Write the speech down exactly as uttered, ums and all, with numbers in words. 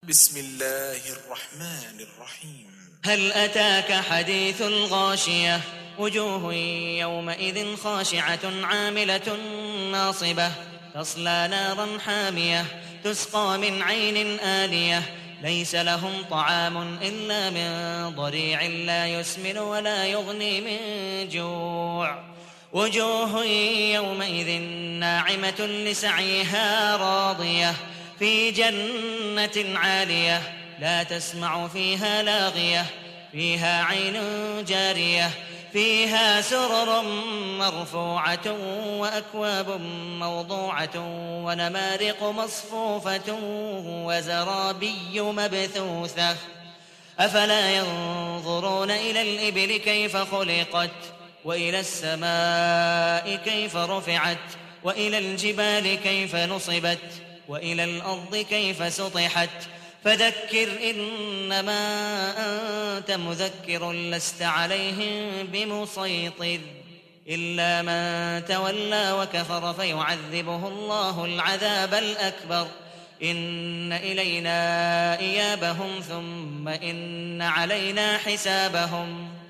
بسم الله الرحمن الرحيم. هل أتاك حديث الغاشية وجوه يومئذ خاشعة عاملة ناصبة تصلى نارا حامية تسقى من عين آنية ليس لهم طعام إلا من ضريع لا يسمن ولا يغني من جوع وجوه يومئذ ناعمة لسعيها راضية في جنة عالية لا تسمع فيها لاغية فيها عين جارية فيها سرر مرفوعة وأكواب موضوعة ونمارق مصفوفة وزرابي مبثوثة أفلا ينظرون إلى الإبل كيف خلقت وإلى السماء كيف رفعت وإلى الجبال كيف نصبت وإلى الأرض كيف سطحت فذكر إنما أنت مذكر لست عليهم بمسيطر إلا من تولى وكفر فيعذبه الله العذاب الأكبر إن إلينا إيابهم ثم إن علينا حسابهم